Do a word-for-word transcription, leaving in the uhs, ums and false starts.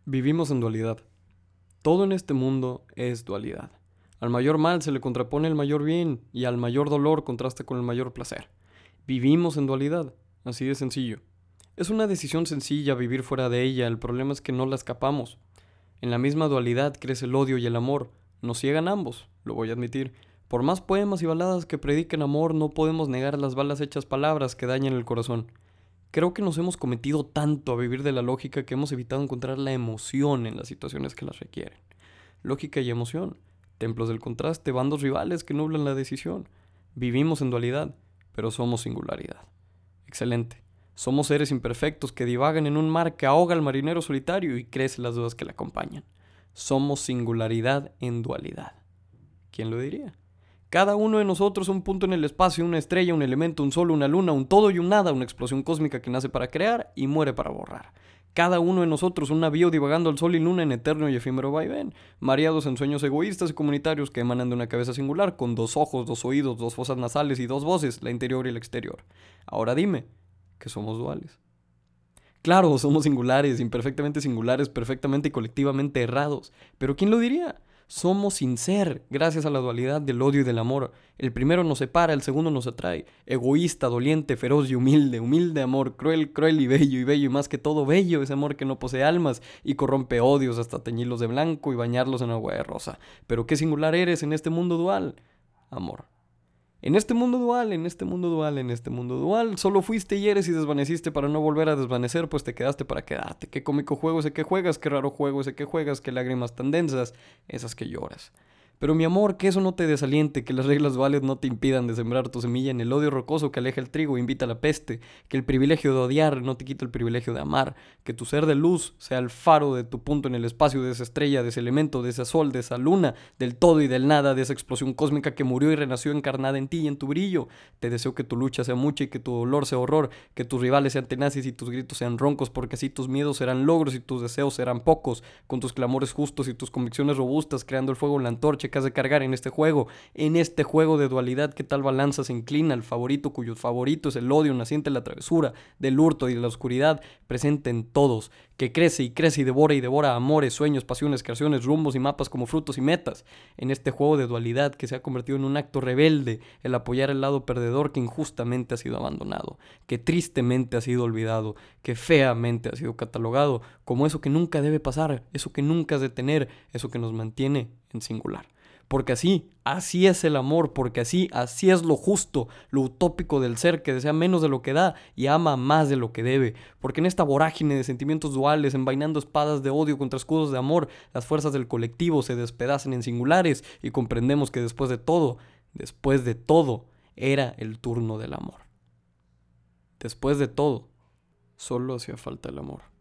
Vivimos en dualidad. Todo en este mundo es dualidad. Al mayor mal se le contrapone el mayor bien y al mayor dolor contrasta con el mayor placer. Vivimos en dualidad, así de sencillo. Es una decisión sencilla vivir fuera de ella, el problema es que no la escapamos. En la misma dualidad crece el odio y el amor. Nos ciegan ambos, lo voy a admitir. Por más poemas y baladas que prediquen amor, no podemos negar las balas hechas palabras que dañan el corazón. Creo que nos hemos cometido tanto a vivir de la lógica que hemos evitado encontrar la emoción en las situaciones que las requieren. Lógica y emoción, templos del contraste, bandos rivales que nublan la decisión. Vivimos en dualidad, pero somos singularidad. Excelente. Somos seres imperfectos que divagan en un mar que ahoga al marinero solitario y crecen las dudas que le acompañan. Somos singularidad en dualidad. ¿Quién lo diría? Cada uno de nosotros un punto en el espacio, una estrella, un elemento, un sol, una luna, un todo y un nada, una explosión cósmica que nace para crear y muere para borrar. Cada uno de nosotros un navío divagando al sol y luna en eterno y efímero vaivén, mareados en sueños egoístas y comunitarios que emanan de una cabeza singular, con dos ojos, dos oídos, dos fosas nasales y dos voces, la interior y la exterior. Ahora dime, ¿que somos duales? Claro, somos singulares, imperfectamente singulares, perfectamente y colectivamente errados. Pero ¿quién lo diría? Somos sin ser, gracias a la dualidad del odio y del amor. El primero nos separa, el segundo nos atrae. Egoísta, doliente, feroz y humilde. Humilde amor, cruel, cruel y bello y bello. Y más que todo bello, ese amor que no posee almas y corrompe odios hasta teñirlos de blanco y bañarlos en agua de rosa. Pero qué singular eres en este mundo dual. Amor. En este mundo dual, en este mundo dual, en este mundo dual, solo fuiste y eres y desvaneciste para no volver a desvanecer, pues te quedaste para quedarte. Qué cómico juego ese que juegas, qué raro juego ese que juegas, qué lágrimas tan densas, esas que lloras. Pero mi amor, que eso no te desaliente, que las reglas duales no te impidan de sembrar tu semilla en el odio rocoso que aleja el trigo e invita a la peste, que el privilegio de odiar no te quita el privilegio de amar, que tu ser de luz sea el faro de tu punto en el espacio, de esa estrella, de ese elemento, de ese sol, de esa luna, del todo y del nada, de esa explosión cósmica que murió y renació encarnada en ti y en tu brillo. Te deseo que tu lucha sea mucha y que tu dolor sea horror, que tus rivales sean tenaces y tus gritos sean roncos, porque así tus miedos serán logros y tus deseos serán pocos, con tus clamores justos y tus convicciones robustas, creando el fuego en la antorcha que has de cargar en este juego, en este juego de dualidad que tal balanza se inclina, el favorito cuyo favorito es el odio naciente de la travesura, del hurto y de la oscuridad, presente en todos, que crece y crece y devora y devora amores, sueños, pasiones, creaciones, rumbos y mapas como frutos y metas, en este juego de dualidad que se ha convertido en un acto rebelde, el apoyar el lado perdedor que injustamente ha sido abandonado, que tristemente ha sido olvidado, que feamente ha sido catalogado como eso que nunca debe pasar, eso que nunca has de tener, eso que nos mantiene en singular. Porque así, así es el amor, porque así, así es lo justo, lo utópico del ser que desea menos de lo que da y ama más de lo que debe. Porque en esta vorágine de sentimientos duales, envainando espadas de odio contra escudos de amor, las fuerzas del colectivo se despedazan en singulares y comprendemos que después de todo, después de todo, era el turno del amor. Después de todo, solo hacía falta el amor.